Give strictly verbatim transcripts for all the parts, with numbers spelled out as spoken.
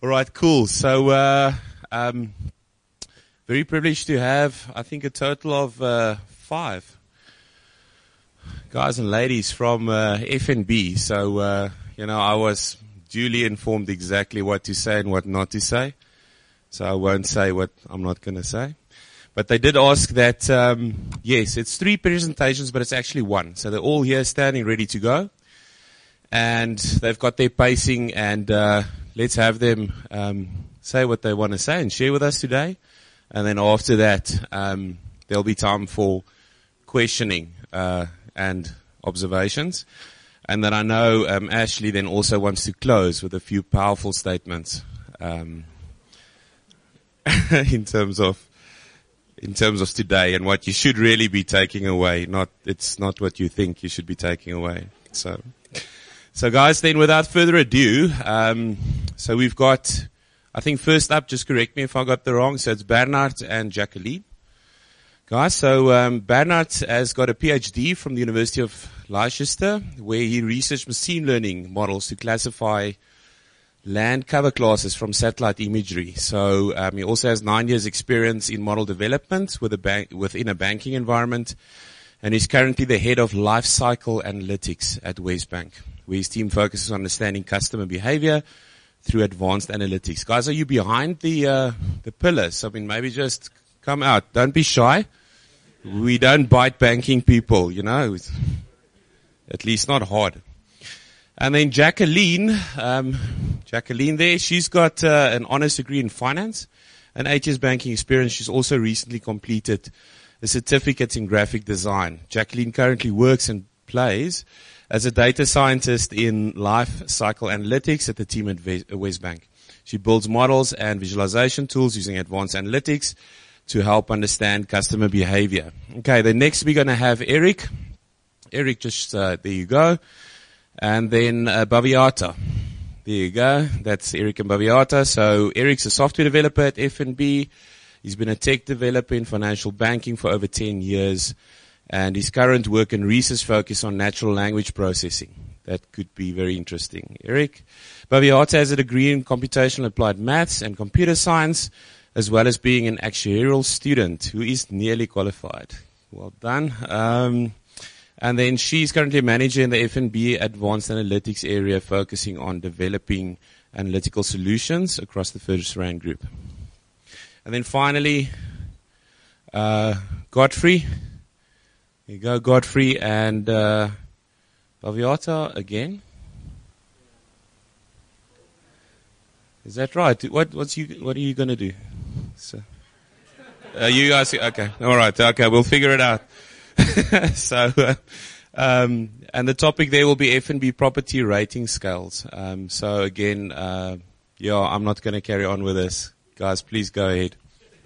All right, cool. So, uh, um, very privileged to have, I think, a total of uh, five guys and ladies from uh, F N B. So, uh, you know, I was duly informed exactly what to say and what not to say. So I won't say what I'm not going to say. But they did ask that, um, yes, it's three presentations, but it's actually one. So they're all here standing ready to go. And they've got their pacing, and uh, let's have them um, say what they want to say and share with us today. And then after that, um, there'll be time for questioning uh, and observations. And then I know um, Ashley then also wants to close with a few powerful statements um, in terms of in terms of today and what you should really be taking away. Not it's not what you think you should be taking away. So. So guys, then without further ado, um, so we've got, I think first up, just correct me if I got the wrong, so it's Bernard and Jacqueline. Guys, so um, Bernard has got a P H D from the University of Leicester, where he researched machine learning models to classify land cover classes from satellite imagery. So um, he also has nine years experience in model development with a bank, within a banking environment, and he's currently the head of life cycle analytics at WesBank, where his team focuses on understanding customer behavior through advanced analytics. Guys, are you behind the uh, the pillars? I mean, maybe just come out. Don't be shy. We don't bite banking people, you know. At least not hard. And then Jacqueline, um, Jacqueline there, she's got uh, an honors degree in finance and eight years banking experience. She's also recently completed a certificate in graphic design. Jacqueline currently works and plays as a data scientist in life cycle analytics at the team at WesBank. She builds models and visualization tools using advanced analytics to help understand customer behavior. Okay, then next we're going to have Eric. Eric, just uh, there you go. And then uh, Bhaviata. There you go. That's Eric and Bhaviata. So Eric's a software developer at F N B. He's been a tech developer in financial banking for over ten years. And his current work and research focus on natural language processing. That could be very interesting. Eric. Bhaviata has a degree in computational applied maths and computer science, as well as being an actuarial student who is nearly qualified. Well done. Um, and then she's currently a manager in the F N B Advanced Analytics area, focusing on developing analytical solutions across the FirstRand Group. And then finally, uh, Godfrey. Here you go, Godfrey and uh, Bhaviata again. Is that right? What what's you what are you going to do? So, uh, you guys, okay, all right, okay, we'll figure it out. so, uh, um, and the topic there will be F N B property rating scales. Um, so again, uh, yeah, I'm not going to carry on with this, guys. Please go ahead.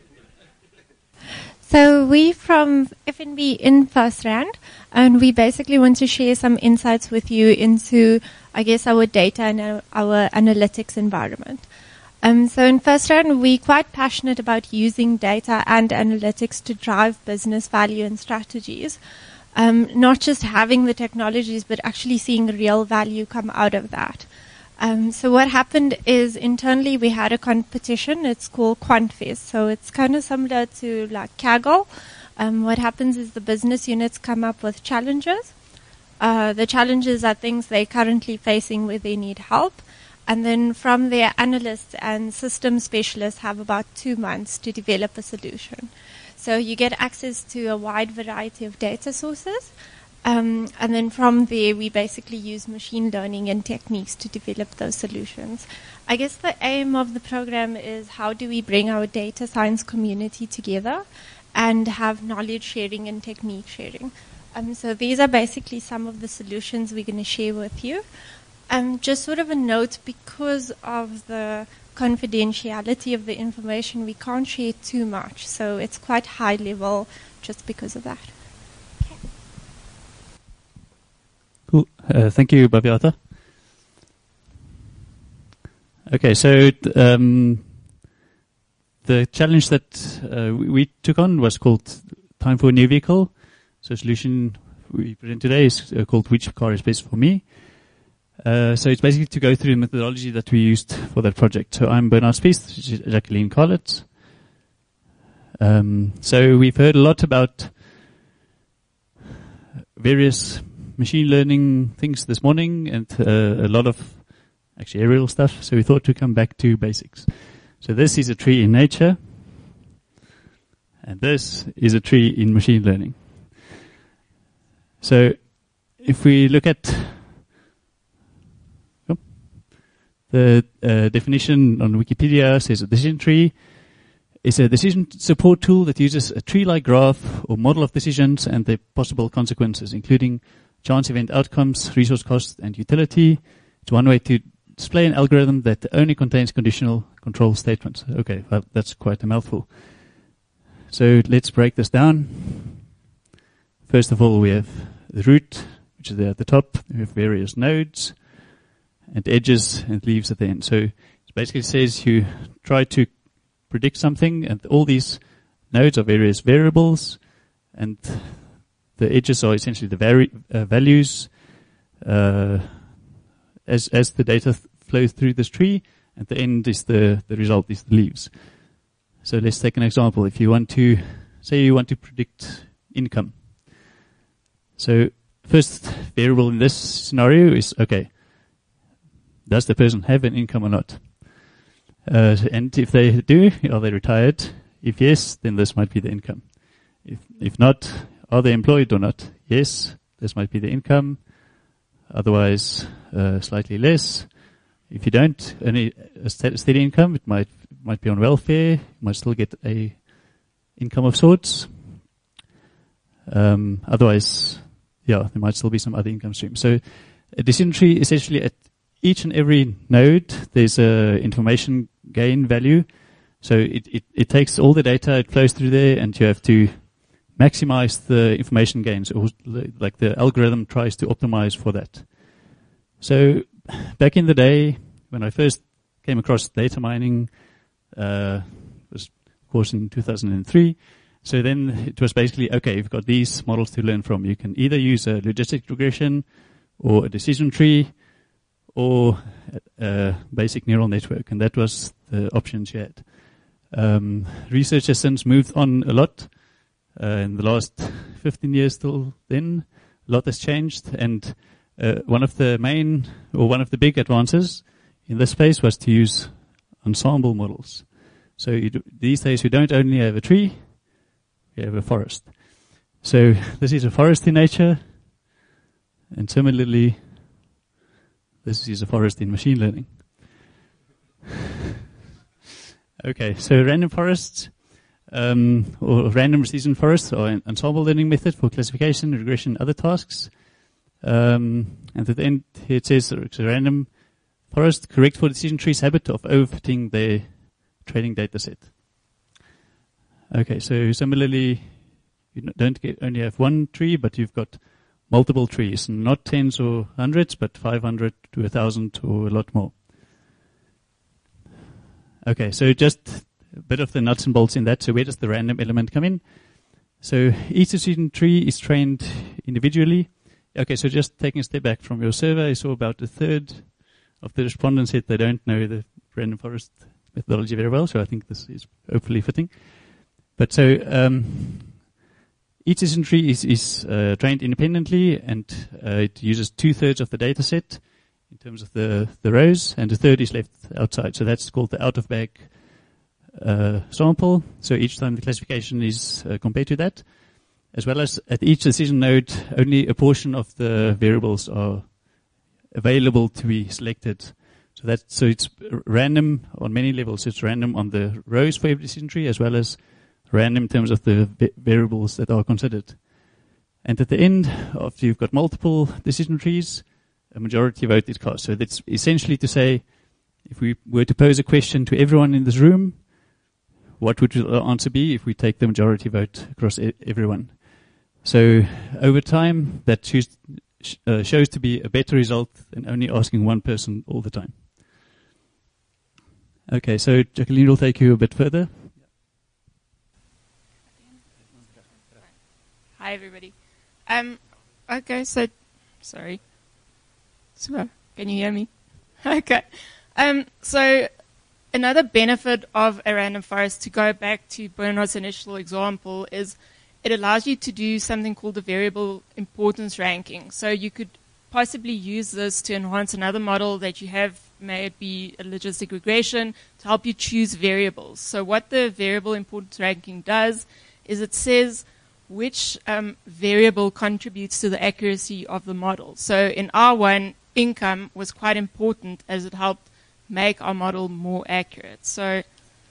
So we from F N B in FirstRand, and we basically want to share some insights with you into, I guess, our data and our, our analytics environment. Um, so in FirstRand, we're quite passionate about using data and analytics to drive business value and strategies. Um, not just having the technologies, but actually seeing real value come out of that. Um, so what happened is internally we had a competition. It's called QuantFest. So it's kind of similar to like Kaggle. Um, what happens is the business units come up with challenges. Uh, the challenges are things they're currently facing where they need help. And then from there, analysts and system specialists have about two months to develop a solution. So you get access to a wide variety of data sources. Um, and then from there, we basically use machine learning and techniques to develop those solutions. I guess the aim of the program is how do we bring our data science community together and have knowledge sharing and technique sharing. Um, so these are basically some of the solutions we're going to share with you. Um, just sort of a note, because of the confidentiality of the information, we can't share too much. So it's quite high level just because of that. Cool. Uh, thank you, Bhaviata. Okay, so um, the challenge that uh, we, we took on was called Time for a New Vehicle. So the solution we present today is uh, called Which Car is Best for Me. Uh, so it's basically to go through the methodology that we used for that project. So I'm Bernard Spies, Jacqueline Collett. Um, so we've heard a lot about various machine learning things this morning, and uh, a lot of actually aerial stuff. So we thought to come back to basics. So this is a tree in nature, and this is a tree in machine learning. So if we look at oh, the uh, definition on Wikipedia, says a decision tree is a decision support tool that uses a tree-like graph or model of decisions and their possible consequences, including chance event outcomes, resource cost, and utility. It's one way to display an algorithm that only contains conditional control statements. Okay, well, that's quite a mouthful. So let's break this down. First of all, we have the root, which is there at the top. We have various nodes and edges and leaves at the end. So it basically says you try to predict something, and all these nodes are various variables, and the edges are essentially the vari- uh, values uh, as as the data th- flows through this tree. At the end is the, the result, is the leaves. So let's take an example. If you want to, say you want to predict income. So first variable in this scenario is, okay, does the person have an income or not? Uh, and if they do, are they retired? If yes, then this might be the income. If if not, are they employed or not? Yes, this might be the income. Otherwise, uh, slightly less. If you don't, only a steady income, it might might be on welfare. You might still get a income of sorts. Um, otherwise, yeah, there might still be some other income stream. So a decision tree, essentially at each and every node, there's a information gain value. So it, it, it takes all the data, it flows through there, and you have to maximize the information gains, or like the algorithm tries to optimize for that. So back in the day, when I first came across data mining, uh, was of course in two thousand three. So then it was basically, okay, you've got these models to learn from. You can either use a logistic regression or a decision tree or a basic neural network, and that was the options you had. Um, research has since moved on a lot. Uh, in the last fifteen years till then, a lot has changed, and uh, one of the main, or one of the big advances in this space was to use ensemble models. So you do, these days we don't only have a tree, we have a forest. So this is a forest in nature, and similarly, this is a forest in machine learning. Okay, so random forests, um, or random decision forests, or an ensemble learning method for classification, regression, other tasks. Um, and at the end, here it says it's a random forest correct for decision trees' habit of overfitting their training data set. Okay, so similarly, you don't get, only have one tree, but you've got multiple trees, not tens or hundreds, but five hundred to a thousand or a lot more. Okay, so just a bit of the nuts and bolts in that. So where does the random element come in? So each decision tree is trained individually. Okay, so just taking a step back from your survey, I saw about a third of the respondents said they don't know the random forest methodology very well, so I think this is hopefully fitting. But so um, each decision tree is, is uh, trained independently, and uh, it uses two-thirds of the data set in terms of the, the rows, and a third is left outside. So that's called the out-of-bag uh, sample. So each time the classification is uh, compared to that, as well as at each decision node, only a portion of the variables are available to be selected. So that so it's r- random on many levels. It's random on the rows for every decision tree, as well as random in terms of the va- variables that are considered. And at the end, after you've got multiple decision trees, a majority vote is cast. So that's essentially to say, if we were to pose a question to everyone in this room, what would the answer be if we take the majority vote across e- everyone? So over time, that choose, sh- uh, shows to be a better result than only asking one person all the time. Okay, so Jacqueline will take you a bit further. Hi, everybody. Um, okay, so, sorry. So, Can you hear me? Okay. Um, so another benefit of a random forest, to go back to Bernard's initial example, is it allows you to do something called a variable importance ranking. So you could possibly use this to enhance another model that you have, may it be a logistic regression, to help you choose variables. So what the variable importance ranking does is it says which um, variable contributes to the accuracy of the model. So in R one, income was quite important as it helped make our model more accurate. So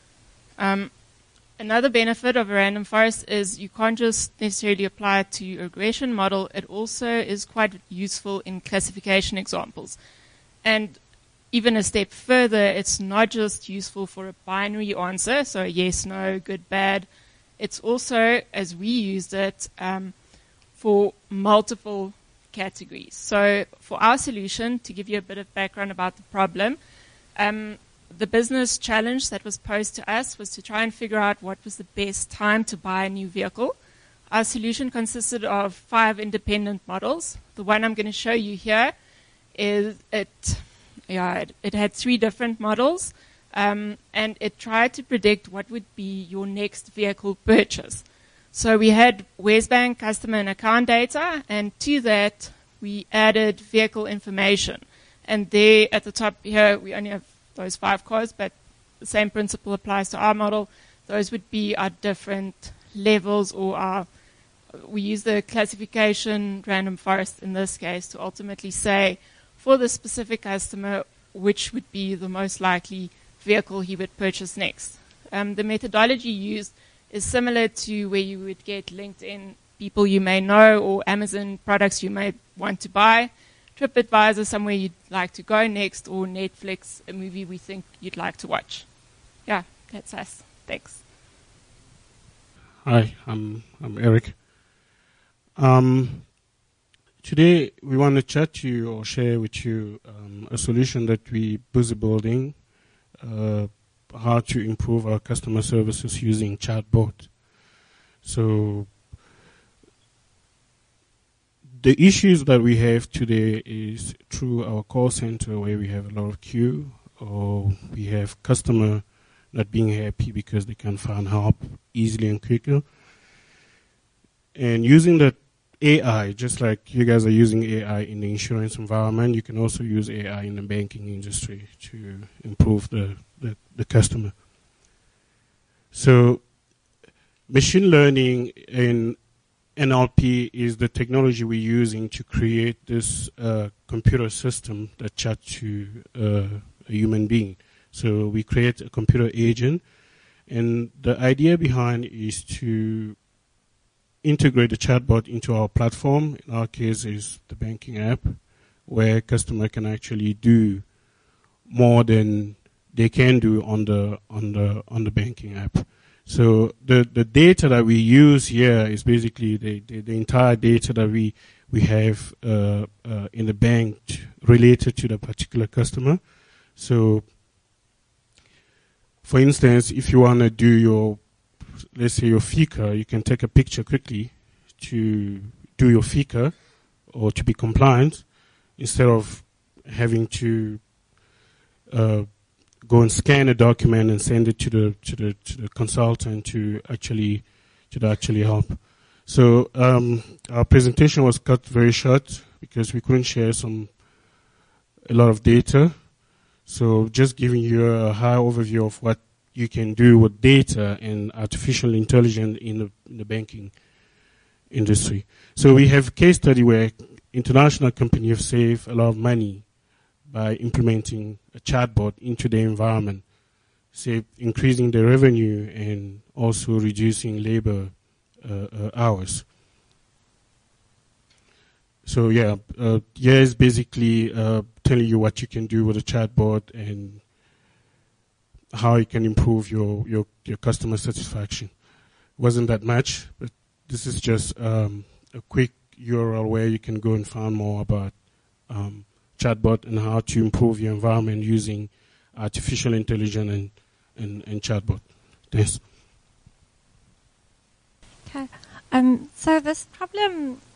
um, another benefit of a random forest is you can't just necessarily apply it to a regression model. It also is quite useful in classification examples. And even a step further, it's not just useful for a binary answer, so yes, no, good, bad. It's also, as we used it, um, for multiple categories. So for our solution, to give you a bit of background about the problem, um, the business challenge that was posed to us was to try and figure out what was the best time to buy a new vehicle. Our solution consisted of five independent models. The one I'm going to show you here is it, yeah, it, it had three different models. Um, and it tried to predict what would be your next vehicle purchase. So we had WesBank customer and account data, and to that we added vehicle information. And there at the top here, we only have those five cars, but the same principle applies to our model. Those would be our different levels, or our, we use the classification random forest in this case to ultimately say for the specific customer which would be the most likely vehicle he would purchase next. Um, the methodology used is similar to where you would get LinkedIn people you may know, or Amazon products you may want to buy, TripAdvisor somewhere you'd like to go next, or Netflix, a movie we think you'd like to watch. Yeah, that's us. Thanks. Hi, I'm I'm Eric. Um, today we want to chat to you or share with you um, a solution that we busy building. Uh, how to improve our customer services using chatbot. So the issues that we have today is through our call center, where we have a lot of queue, or we have customer not being happy because they can find help easily and quicker. And using the A I, just like you guys are using A I in the insurance environment, you can also use A I in the banking industry to improve the, the, the customer. So machine learning and N L P is the technology we're using to create this uh, computer system that chats to uh, a human being. So we create a computer agent, and the idea behind is to integrate the chatbot into our platform. In our case, is the banking app, where customer can actually do more than they can do on the on the on the banking app. So the the data that we use here is basically the the, the entire data that we we have uh, uh, in the bank related to the particular customer. So, for instance, if you want to do your, let's say your FICA, you can take a picture quickly to do your FICA or to be compliant, instead of having to uh, go and scan a document and send it to the to the to the consultant to actually to actually help. So um, our presentation was cut very short because we couldn't share some a lot of data. So just giving you a high overview of what you can do with data and artificial intelligence in the, in the banking industry. So we have a case study where international companies have saved a lot of money by implementing a chatbot into their environment, say increasing their revenue and also reducing labor uh, uh, hours. So yeah, uh, here is basically uh, telling you what you can do with a chatbot and how you can improve your, your, your customer satisfaction. Wasn't that much, but this is just um, a quick U R L where you can go and find more about um, chatbot and how to improve your environment using artificial intelligence and, and, and chatbot. Thanks. Okay. Um, so this problem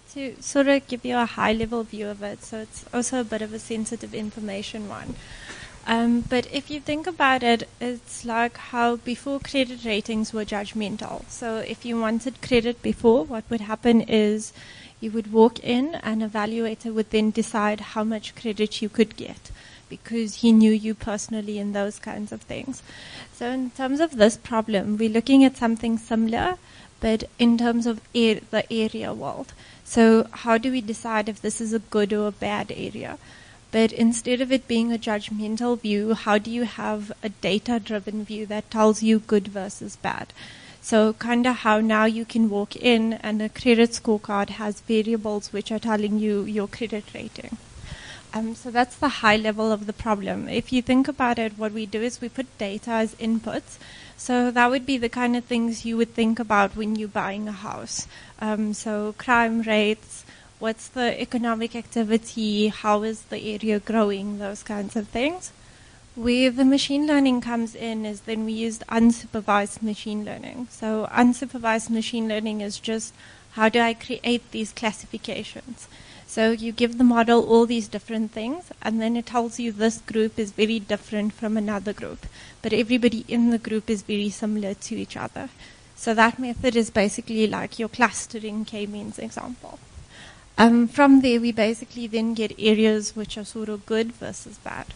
to sort of give you a high-level view of it, so it's also a bit of a sensitive information one. Um, but if you think about it, it's like how before credit ratings were judgmental. So if you wanted credit before, what would happen is you would walk in, and an evaluator would then decide how much credit you could get, because he knew you personally and those kinds of things. So in terms of this problem, we're looking at something similar, but in terms of air, the area world. So how do we decide if this is a good or a bad area? But instead of it being a judgmental view, how do you have a data-driven view that tells you good versus bad? So kind of how now you can walk in and a credit scorecard has variables which are telling you your credit rating. Um, so that's the high level of the problem. If you think about it, what we do is we put data as inputs. So that would be the kind of things you would think about when you're buying a house. Um, so crime rates, what's the economic activity, how is the area growing, those kinds of things. Where the machine learning comes in is then we used unsupervised machine learning. So unsupervised machine learning is just how do I create these classifications. So you give the model all these different things, and then it tells you this group is very different from another group. But everybody in the group is very similar to each other. So that method is basically like your clustering k-means example. Um, from there, we basically then get areas which are sort of good versus bad.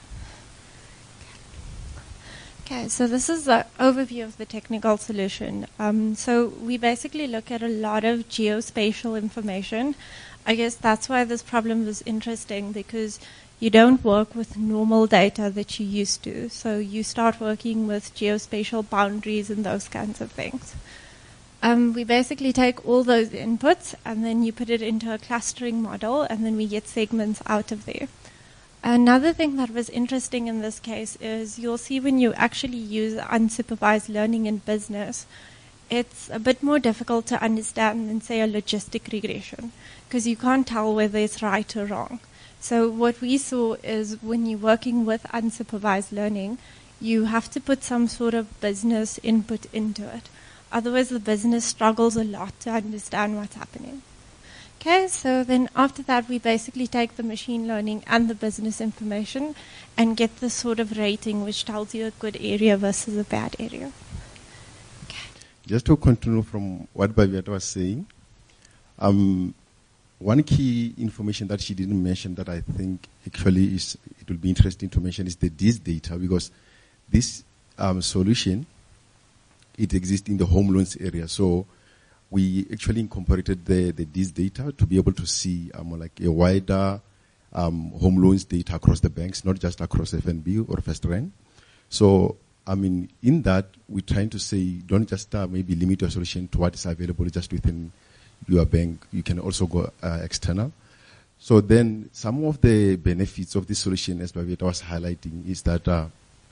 Okay, so this is the overview of the technical solution. Um, so we basically look at a lot of geospatial information. I guess that's why this problem was interesting, because you don't work with normal data that you used to. So you start working with geospatial boundaries and those kinds of things. Um, we basically take all those inputs and then you put it into a clustering model, and then we get segments out of there. Another thing that was interesting in this case is you'll see when you actually use unsupervised learning in business, it's a bit more difficult to understand than, say, a logistic regression, because you can't tell whether it's right or wrong. So what we saw is when you're working with unsupervised learning, you have to put some sort of business input into it. Otherwise, the business struggles a lot to understand what's happening. Okay, so then after that, we basically take the machine learning and the business information and get the sort of rating which tells you a good area versus a bad area. Okay. Just to continue from what Bhavita was saying, um, one key information that she didn't mention that I think actually is it will be interesting to mention is the D I S data, because this um, solution, it exists in the home loans area. So we actually incorporated the, the D I S data to be able to see um, like a wider um, home loans data across the banks, not just across F N B or FirstRand. So, I mean, in that, we're trying to say, don't just uh, maybe limit your solution to what is available just within your bank. You can also go uh, external. So then some of the benefits of this solution, as Bhavita was highlighting, is that uh,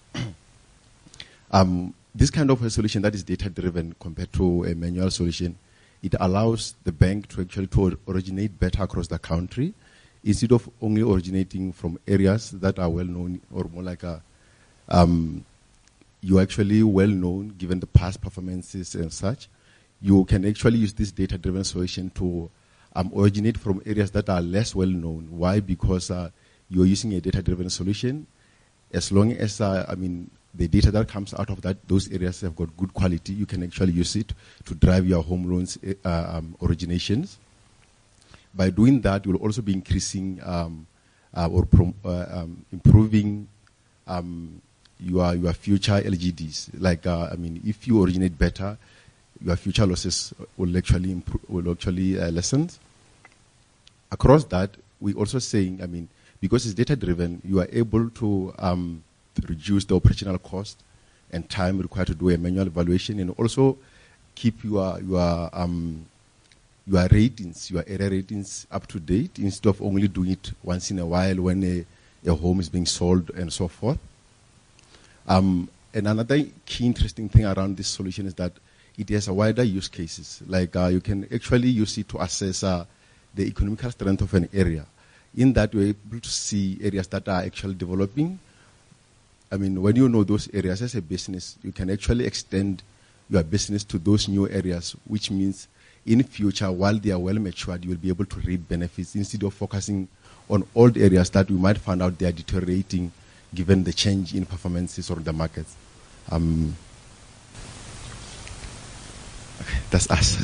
um, this kind of a solution that is data-driven compared to a manual solution, it allows the bank to actually to originate better across the country, instead of only originating from areas that are well-known, or more like a, um, you're actually well-known given the past performances and such. You can actually use this data-driven solution to um, originate from areas that are less well-known. Why? Because uh, you're using a data-driven solution. As long as, uh, I mean, the data that comes out of that, those areas have got good quality, you can actually use it to drive your home loans uh, um, originations. By doing that, you'll also be increasing um, uh, or prom- uh, um, improving um, your your future L G Ds. Like, uh, I mean, if you originate better, your future losses will actually improve, will actually uh, lessen. Across that, we're also saying, I mean, because it's data-driven, you are able to um, reduce the operational cost and time required to do a manual evaluation, and also keep your your um, your ratings, your area ratings up to date, instead of only doing it once in a while when a, a home is being sold and so forth. Um, and another key interesting thing around this solution is that it has a wider use cases. Like uh, you can actually use it to assess uh, the economical strength of an area. In that, you're able to see areas that are actually developing. I mean, when you know those areas as a business, you can actually extend your business to those new areas, which means in future, while they are well matured, you will be able to reap benefits instead of focusing on old areas that we might find out they are deteriorating given the change in performances on the markets. Um, okay, that's us.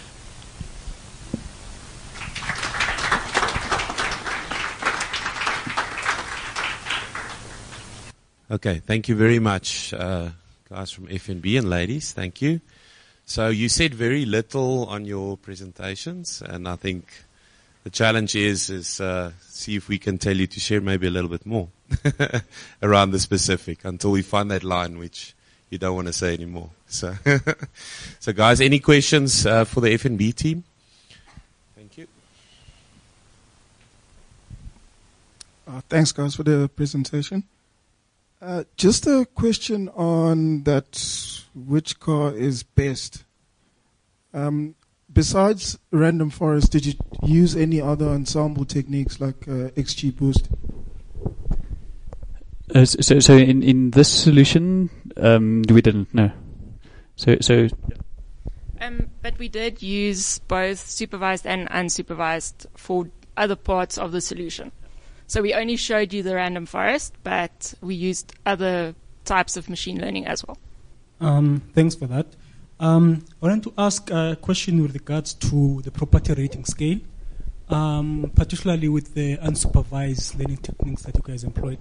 Okay, thank you very much, uh, guys from F N B and ladies. Thank you. So you said very little on your presentations, and I think the challenge is is uh, see if we can tell you to share maybe a little bit more around the specific until we find that line which you don't want to say anymore. So, so guys, any questions uh, for the F N B team? Thank you. Uh, thanks, guys, for the presentation. Uh, just a question on that, which car is best. Um, besides random forest, did you use any other ensemble techniques like uh, X G Boost? Uh, so, so in, in this solution, um, we didn't know. So, so. Um, but we did use both supervised and unsupervised for other parts of the solution. So we only showed you the random forest, but we used other types of machine learning as well. Um, thanks for that. Um, I wanted to ask a question with regards to the property rating scale, um, particularly with the unsupervised learning techniques that you guys employed.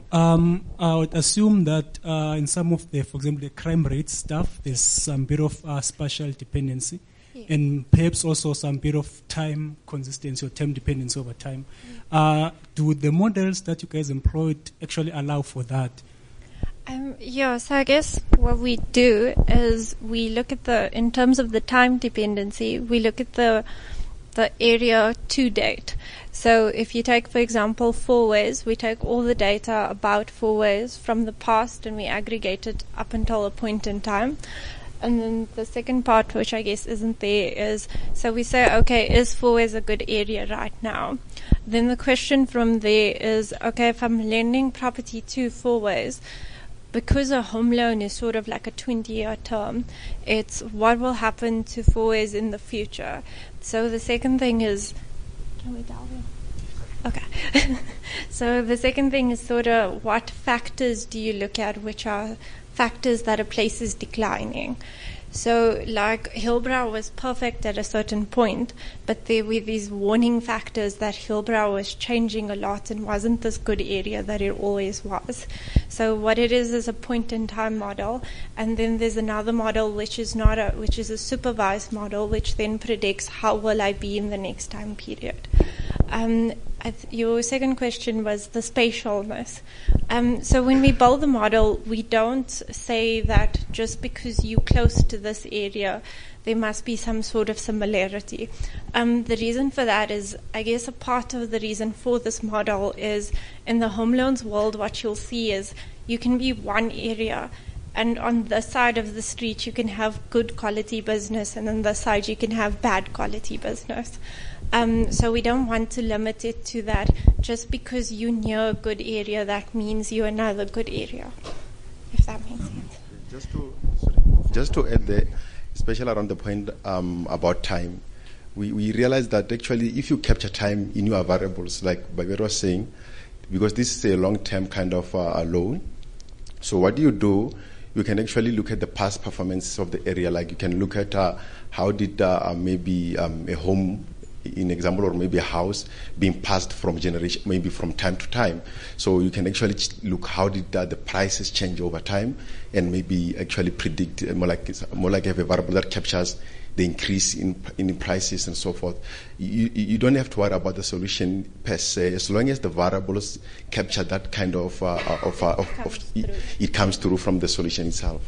Um, I would assume that uh, in some of the, for example, the crime rate stuff, there's some bit of uh, spatial dependency. Yeah. And perhaps also some bit of time consistency or time dependency over time. Mm. Uh, do the models that you guys employed actually allow for that? Um, yeah, so I guess what we do is we look at the, in terms of the time dependency, we look at the the area to date. So if you take, for example, four-ways, we take all the data about four-ways from the past and we aggregate it up until a point in time. And then the second part, which I guess isn't there, is so we say, okay, is four-ways a good area right now? Then the question from there is, okay, if I'm lending property to four-ways, because a home loan is sort of like a twenty-year term, it's what will happen to four-ways in the future. So the second thing is, can we delve in? Okay. So the second thing is sort of what factors do you look at, which are factors that a place is declining. So like Hillbrow was perfect at a certain point, but there were these warning factors that Hillbrow was changing a lot and wasn't this good area that it always was. So what it is is a point in time model, and then there's another model which is not a, which is a supervised model, which then predicts how will I be in the next time period. Um, I th- your second question was the spatialness. Um, so when we build the model, we don't say that just because you're close to this area, there must be some sort of similarity. Um, the reason for that is, I guess a part of the reason for this model is in the home loans world, what you'll see is you can be one area, and on the side of the street you can have good quality business, and on the side you can have bad quality business. Um, so we don't want to limit it to that. Just because you're near a good area, that means you're another good area, if that makes sense. Just to, sorry, just to add there, especially around the point um, about time, we, we realized that actually if you capture time in your variables, like Babero was saying, because this is a long-term kind of uh, loan, so what do you do? You can actually look at the past performances of the area. Like you can look at uh, how did uh, maybe um, a home, in example, or maybe a house being passed from generation, maybe from time to time. So you can actually look how did uh, the prices change over time, and maybe actually predict uh, more like more like have a variable that captures the increase in in prices and so forth. You you don't have to worry about the solution per se, as long as the variables capture that kind of uh, of, uh, of, of it, it comes through from the solution itself.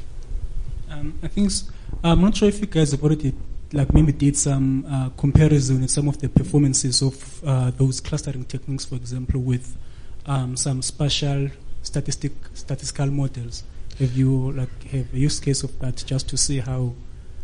Um, I think s- I'm not sure if you guys have already like maybe did some uh, comparison in some of the performances of uh, those clustering techniques, for example, with um, some spatial statistic statistical models. Have you like have a use case of that just to see how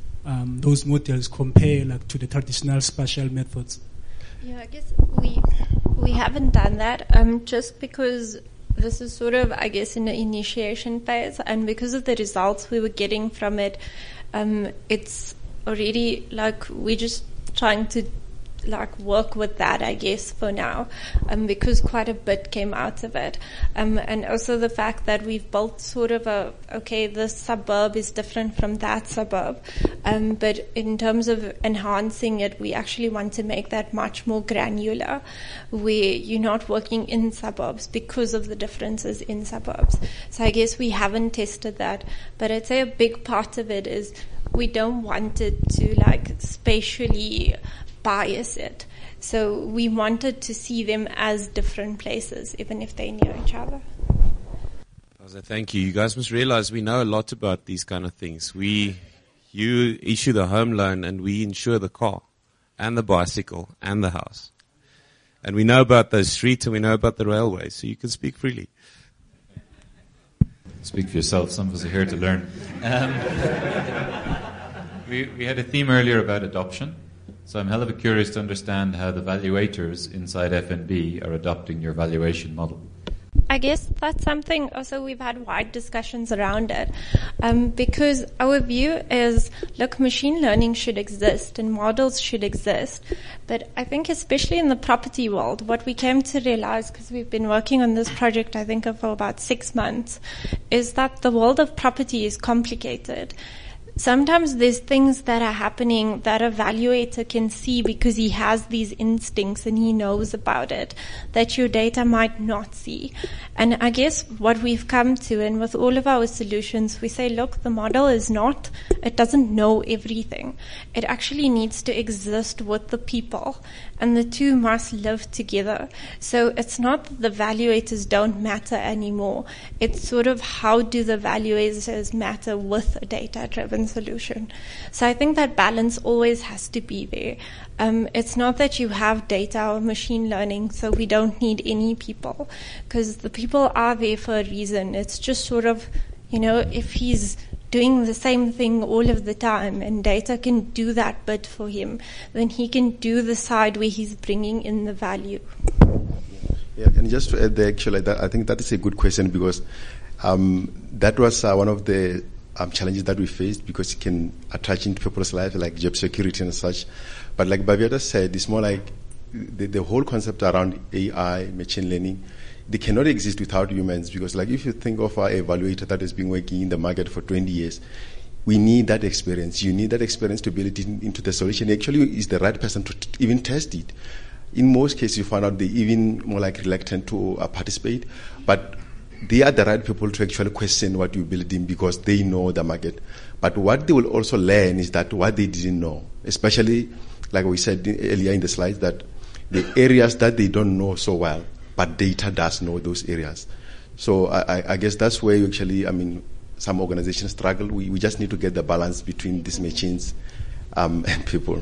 um, those models compare like to the traditional spatial methods? Yeah, I guess we we haven't done that um, just because this is sort of, I guess, in the initiation phase, and because of the results we were getting from it, um, it's already, like, we're just trying to like work with that, I guess, for now, um, because quite a bit came out of it. Um, and also the fact that we've built sort of a, okay, this suburb is different from that suburb. Um, but in terms of enhancing it, we actually want to make that much more granular, where you're not working in suburbs because of the differences in suburbs. So I guess we haven't tested that, but I'd say a big part of it is we don't want it to like spatially bias it. So we wanted to see them as different places, even if they're near each other. Thank you. You guys must realize we know a lot about these kind of things. We, you issue the home loan and we insure the car and the bicycle and the house. And we know about those streets and we know about the railways, so you can speak freely. Speak for yourself. Some of us are here to learn. Um, we, we had a theme earlier about adoption. So I'm hell of a curious to understand how the valuators inside F N B are adopting your valuation model. I guess that's something also we've had wide discussions around it, um, because our view is, look, machine learning should exist and models should exist. But I think especially in the property world, what we came to realize, because we've been working on this project, I think, for about six months, is that the world of property is complicated. Sometimes there's things that are happening that a valuator can see because he has these instincts and he knows about it that your data might not see. And I guess what we've come to, and with all of our solutions, we say, look, the model is not, it doesn't know everything. It actually needs to exist with the people, and the two must live together. So it's not that the valuators don't matter anymore. It's sort of how do the valuators matter with a data-driven solution. So I think that balance always has to be there. Um, it's not that you have data or machine learning, so we don't need any people, because the people are there for a reason. It's just sort of, you know, if he's doing the same thing all of the time and data can do that bit for him, then he can do the side where he's bringing in the value. Yeah, and just to add there, actually, that, I think that is a good question, because um, that was uh, one of the um, challenges that we faced, because it can attach into people's lives, like job security and such. But like Bavita said, it's more like the, the whole concept around A I, machine learning, they cannot exist without humans, because like if you think of our evaluator that has been working in the market for twenty years, we need that experience. You need that experience to build it in, into the solution. Actually, is the right person to t- even test it. In most cases, you find out they're even more like reluctant to uh, participate, but they are the right people to actually question what you're building, because they know the market. But what they will also learn is that what they didn't know, especially like we said earlier in the slides, that the areas that they don't know so well, but data does know those areas. So I, I guess that's where you actually, I mean, some organizations struggle. We, we just need to get the balance between these machines um, and people.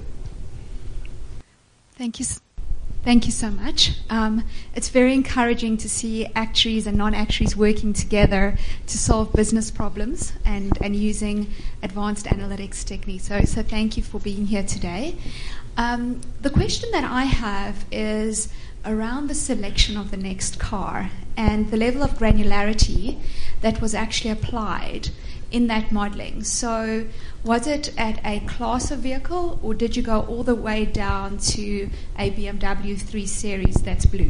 Thank you. Thank you so much. Um, it's very encouraging to see actuaries and non-actuaries working together to solve business problems and, and using advanced analytics techniques. So, so thank you for being here today. Um, the question that I have is around the selection of the next car and the level of granularity that was actually applied in that modeling. So was it at a class of vehicle, or did you go all the way down to a B M W three Series that's blue?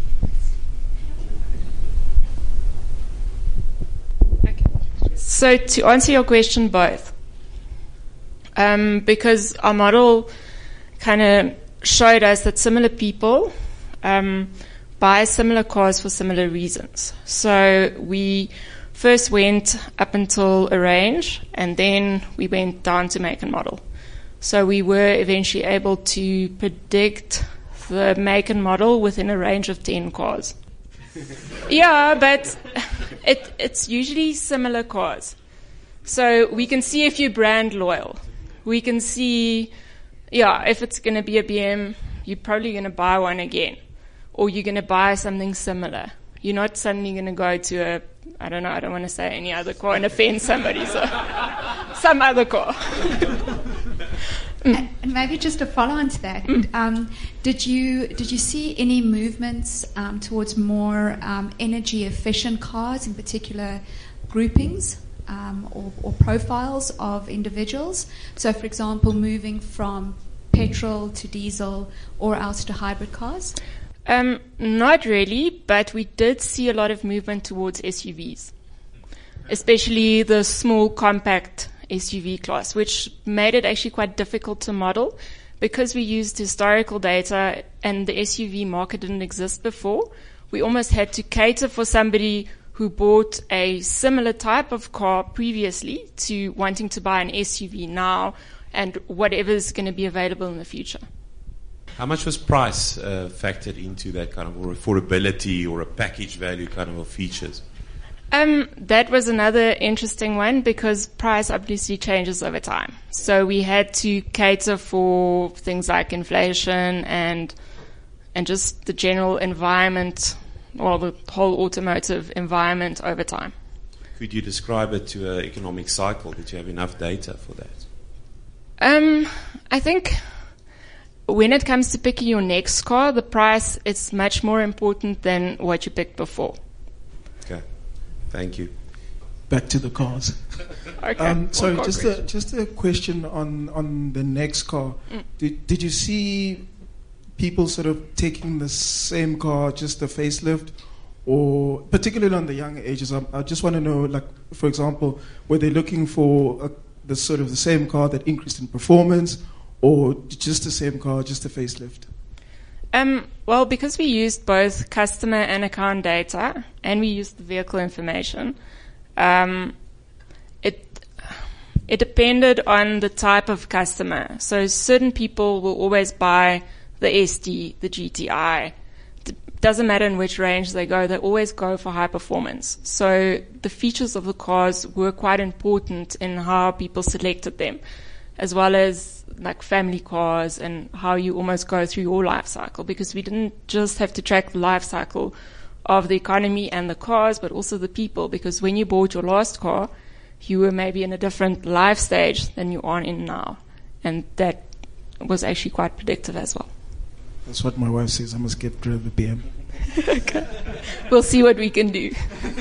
Okay. So to answer your question, both. Um, because our model kind of showed us that similar people um, buy similar cars for similar reasons. So we first went up until a range, and then we went down to make and model. So we were eventually able to predict the make and model within a range of ten cars. Yeah, but it, it's usually similar cars. So we can see if you're brand loyal. We can see, yeah, if it's going to be a B M, you're probably going to buy one again. Or you're going to buy something similar. You're not suddenly going to go to a, I don't know, I don't want to say any other car and offend somebody, so some other car. And, and maybe just a follow-on to that, mm. um, did you did you see any movements um, towards more um, energy-efficient cars, in particular groupings? um, or, or profiles of individuals? So, for example, moving from petrol to diesel or else to hybrid cars? Um, not really, but we did see a lot of movement towards S U Vs, especially the small compact S U V class, which made it actually quite difficult to model because we used historical data and the S U V market didn't exist before. We almost had to cater for somebody who bought a similar type of car previously to wanting to buy an S U V now and whatever is going to be available in the future. How much was price uh, factored into that kind of, or affordability or a package value kind of features? Um, that was another interesting one because price obviously changes over time. So we had to cater for things like inflation and and just the general environment, or the whole automotive environment over time. Could you describe it to an economic cycle? Did you have enough data for that? Um, I think when it comes to picking your next car, the price is much more important than what you picked before. Okay, thank you. Back to the cars. Okay. Um, sorry, just a, just a question on, on the next car. Mm. Did, did you see people sort of taking the same car, just a facelift, or particularly on the younger ages? I, I just want to know, like, for example, were they looking for a, the sort of the same car that increased in performance, or just the same car, just a facelift? Um, well, because we used both customer and account data, and we used the vehicle information, um, it it depended on the type of customer. So certain people will always buy the S D, the G T I. It doesn't matter in which range they go, they always go for high performance. So the features of the cars were quite important in how people selected them, as well as like family cars and how you almost go through your life cycle, because we didn't just have to track the life cycle of the economy and the cars, but also the people, because when you bought your last car, you were maybe in a different life stage than you are in now. And that was actually quite predictive as well. That's what my wife says. I must get rid of the B M. Okay. We'll see what we can do.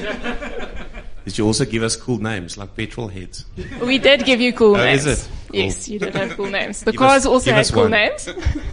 Did you also give us cool names, like petrol heads? We did give you cool oh, names. Is it? Yes, cool. You did have cool names. The give cars us, also had cool one. names.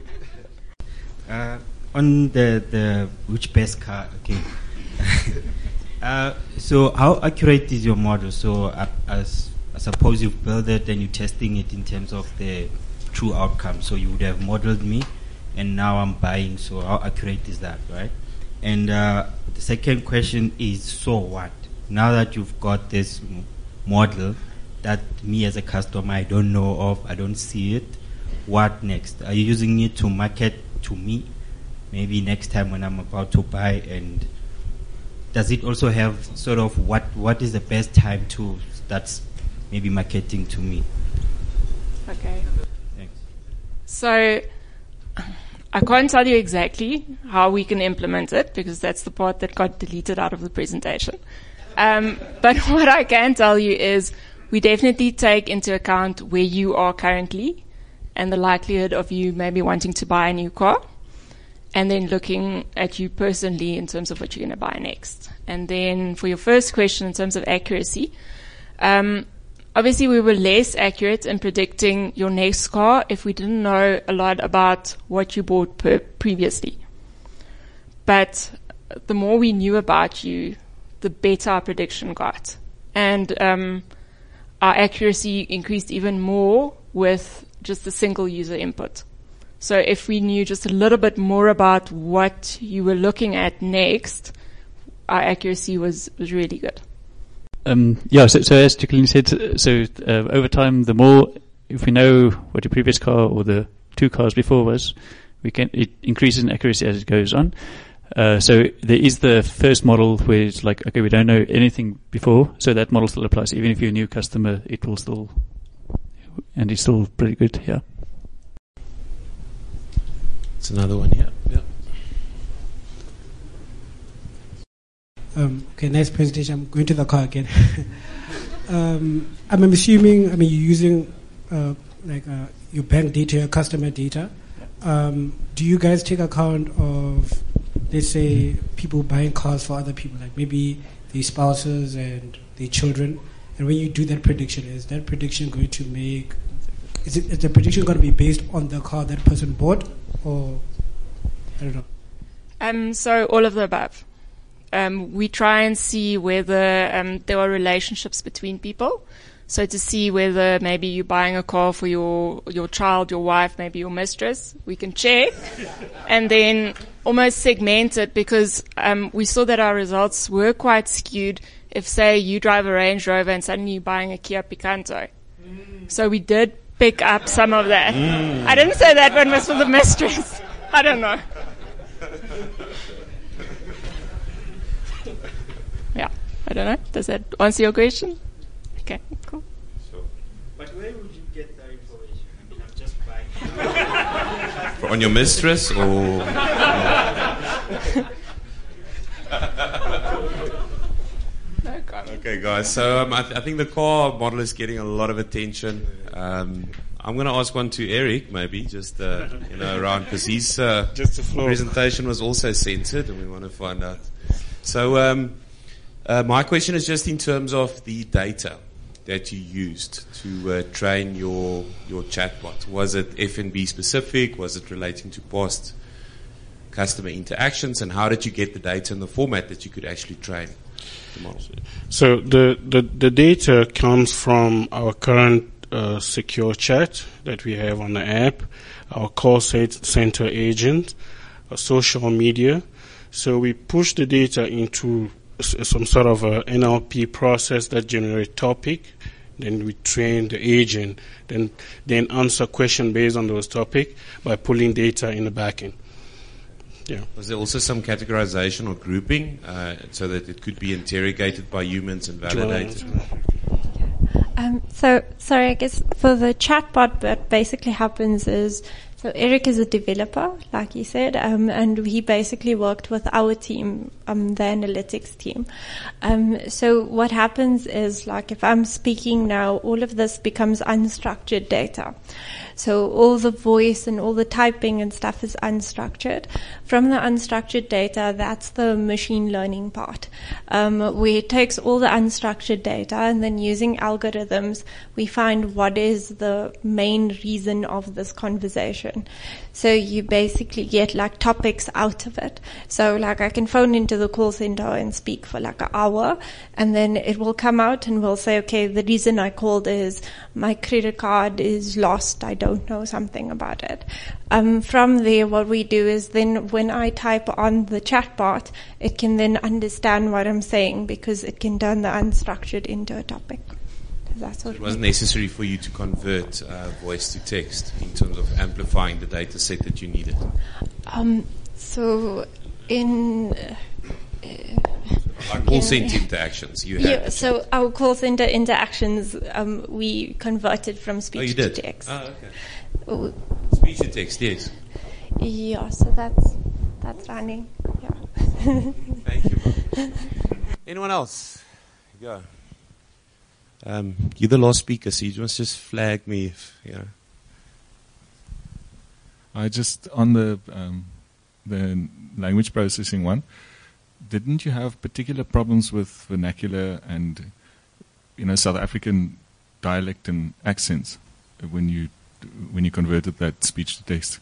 uh, on the, the which best car, okay. uh, so how accurate is your model? So uh, as I suppose you've built it and you're testing it in terms of the true outcome. So you would have modeled me, and now I'm buying. So how accurate is that, right? And uh, the second question is, so what? Now that you've got this m- model that me as a customer, I don't know of, I don't see it, what next? Are you using it to market to me? Maybe next time when I'm about to buy, and does it also have sort of what what is the best time to start maybe marketing to me? Okay. Thanks. So I can't tell you exactly how we can implement it, because that's the part that got deleted out of the presentation. Um, but what I can tell you is we definitely take into account where you are currently and the likelihood of you maybe wanting to buy a new car, and then looking at you personally in terms of what you're going to buy next. And then for your first question in terms of accuracy, um, obviously we were less accurate in predicting your next car if we didn't know a lot about what you bought per previously. But the more we knew about you, the better our prediction got. And um, our accuracy increased even more with just a single user input. So if we knew just a little bit more about what you were looking at next, our accuracy was, was really good. Um, yeah, so, so as Jacqueline said, so uh, over time, the more, if we know what your previous car or the two cars before was, we can, it increases in accuracy as it goes on. Uh, so there is the first model where it's like, okay, we don't know anything before, so that model still applies. Even if you're a new customer, it will still, and it's still pretty good, yeah. It's another one here. Yeah. Um, okay, nice presentation. I'm going to the car again. um, I'm assuming, I mean, you're using uh, like uh, your bank data, your customer data. Um, do you guys take account of, let's say, people buying cars for other people, like maybe their spouses and their children, And when you do that prediction, is that prediction going to make, is, it, is the prediction going to be based on the car that person bought, or, I don't know? Um, so all of the above. Um, we try and see whether um, there are relationships between people. So to see whether maybe you're buying a car for your your child, your wife, maybe your mistress, we can check, and then almost segment it, because um, we saw that our results were quite skewed. If, say, you drive a Range Rover and suddenly you're buying a Kia Picanto. Mm. So we did pick up some of that. Mm. I didn't say that one was for the mistress. I don't know. Yeah, I don't know. Does that answer your question? Okay, cool. So, but where would you get that information? I mean, I'm just buying. On your mistress, or? Okay, guys. So um, I, th- I think the car model is getting a lot of attention. Um, I'm going to ask one to Eric, maybe, just uh, you know, around, because his uh, presentation was also censored, and we want to find out. So um, uh, my question is just in terms of the data that you used to uh, train your your chatbot. Was it F N B specific? Was it relating to past customer interactions? And how did you get the data in the format that you could actually train the model? So the, the, the data comes from our current uh, secure chat that we have on the app, our call center agent, our social media. So we push the data into some sort of a N L P process that generates topic. Then we train the agent, then then answer question based on those topic by pulling data in the backend. Yeah. Was there also some categorization or grouping uh, so that it could be interrogated by humans and validated? Um, so, sorry, I guess for the chatbot, what basically happens is, so Eric is a developer, like you said, um, and he basically worked with our team, um, the analytics team. Um, so what happens is, like, if I'm speaking now, all of this becomes unstructured data. So all the voice and all the typing and stuff is unstructured. From the unstructured data, that's the machine learning part, um, where it takes all the unstructured data, and then using algorithms, we find what is the main reason of this conversation. So you basically get like topics out of it. So like I can phone into the call center and speak for like an hour, and then it will come out and we'll say, okay, the reason I called is my credit card is lost. I don't know something about it. Um, from there, what we do is then when I type on the chatbot, it can then understand what I'm saying because it can turn the unstructured into a topic. That's what it wasn't necessary for you to convert uh, voice to text in terms of amplifying the data set that you needed. Um, so in uh, like call center interactions, you had. Yeah, so our call center interactions, um, we converted from speech oh, you to did? text. Oh, okay. Oh. Speech to text, yes. Yeah, so that's that's running. Yeah. Thank you. Anyone else? Go. Um, you're the last speaker, so you must just flag me if, you know. I just, on the um, the language processing one, didn't you have particular problems with vernacular and, you know, South African dialect and accents when you when you converted that speech to text?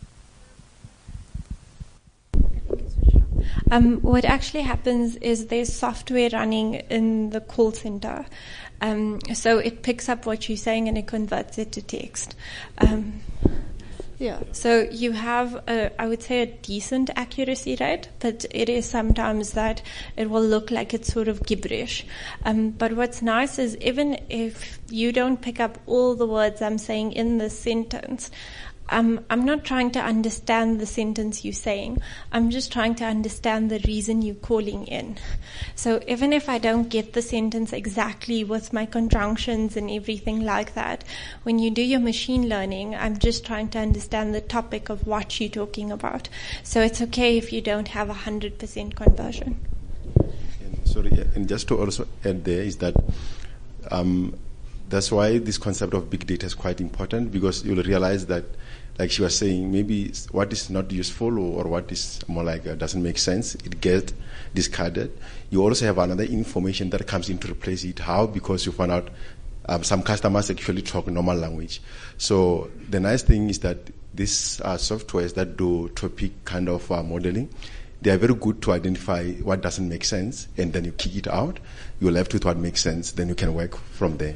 Um, what actually happens is there's software running in the call center. Um, so it picks up what you're saying and it converts it to text. Um, yeah. So you have, a, I would say, a decent accuracy rate, but it is sometimes that it will look like it's sort of gibberish. Um, but what's nice is even if you don't pick up all the words I'm saying in the sentence, Um, I'm not trying to understand the sentence you're saying. I'm just trying to understand the reason you're calling in. So even if I don't get the sentence exactly with my conjunctions and everything like that, when you do your machine learning, I'm just trying to understand the topic of what you're talking about. So it's okay if you don't have a one hundred percent conversion. And sorry, and just to also add there is that um, that's why this concept of big data is quite important, because you'll realize that, like she was saying, maybe what is not useful or, or what is more like uh, doesn't make sense, it gets discarded. You also have another information that comes in to replace it. How? Because you find out um, some customers actually talk normal language. So the nice thing is that these uh, softwares that do topic kind of uh, modeling, they are very good to identify what doesn't make sense, and then you kick it out. You're left with what makes sense, then you can work from there.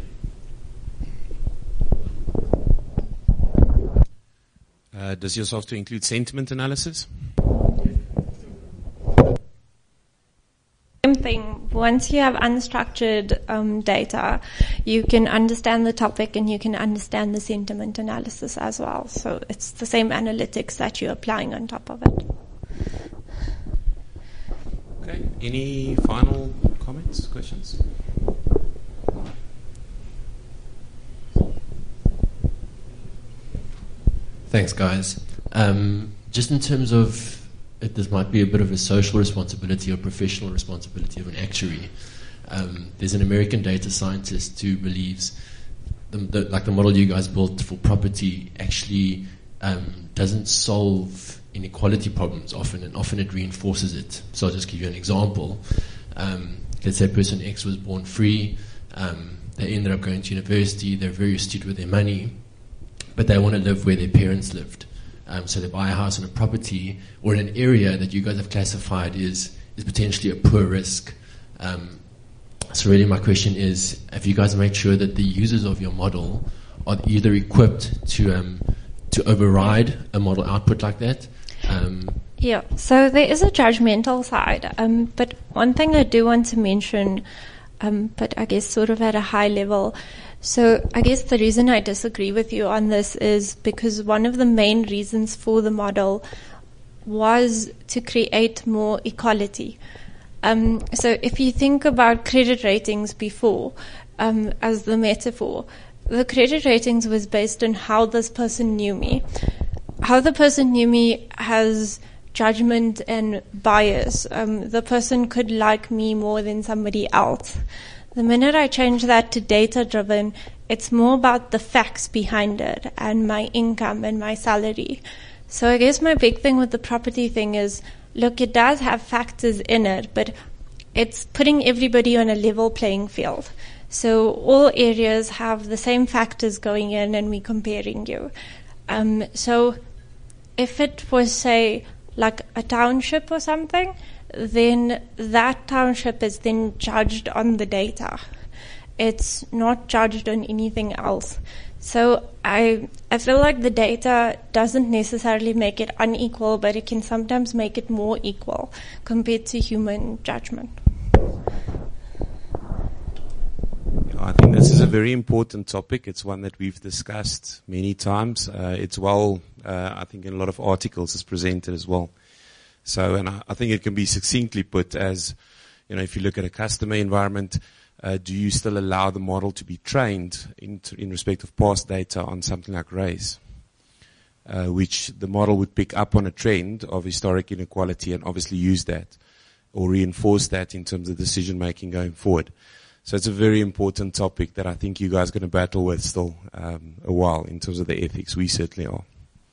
Uh, does your software include sentiment analysis? Same thing. Once you have unstructured um, data, you can understand the topic and you can understand the sentiment analysis as well. So it's the same analytics that you're applying on top of it. Okay. Any final comments, questions? Thanks, guys. Um, just in terms of, it, this might be a bit of a social responsibility or professional responsibility of an actuary. Um, there's an American data scientist who believes, the, the, like the model you guys built for property actually um, doesn't solve inequality problems often, and often it reinforces it. So I'll just give you an example. Um, let's say person X was born free, um, they ended up going to university, they're very astute with their money, but they want to live where their parents lived. Um, so they buy a house and a property, or in an area that you guys have classified is, is potentially a poor risk. Um, so really my question is, have you guys made sure that the users of your model are either equipped to um, to override a model output like that? Um, yeah, so there is a judgmental side. Um, but one thing I do want to mention, um, but I guess sort of at a high level, so I guess the reason I disagree with you on this is because one of the main reasons for the model was to create more equality. Um, so if you think about credit ratings before, um, as the metaphor, the credit ratings was based on how this person knew me. How the person knew me has judgment and bias. Um, the person could like me more than somebody else. The minute I change that to data-driven, it's more about the facts behind it and my income and my salary. So I guess my big thing with the property thing is, look, it does have factors in it, but it's putting everybody on a level playing field. So all areas have the same factors going in and we're comparing you. Um, so if it was, say, like a township or something, then that township is then judged on the data. It's not judged on anything else. So I I feel like the data doesn't necessarily make it unequal, but it can sometimes make it more equal compared to human judgment. I think this is a very important topic. It's one that we've discussed many times. Uh, it's well, uh, I think in a lot of articles it's presented as well. So, and I, I think it can be succinctly put as, you know, if you look at a customer environment, uh, do you still allow the model to be trained in, in respect of past data on something like race, uh, which the model would pick up on a trend of historic inequality and obviously use that or reinforce that in terms of decision making going forward. So it's a very important topic that I think you guys are going to battle with still um, a while in terms of the ethics. We certainly are.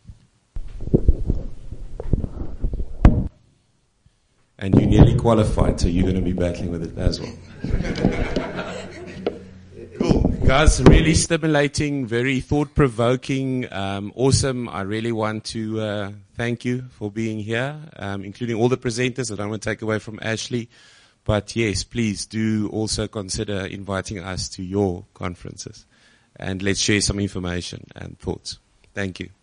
And you nearly qualified, so you're going to be battling with it as well. Cool. Guys, really stimulating, very thought-provoking, um, awesome. I really want to uh, thank you for being here, um, including all the presenters. I don't want to take away from Ashley. But yes, please do also consider inviting us to your conferences. And let's share some information and thoughts. Thank you.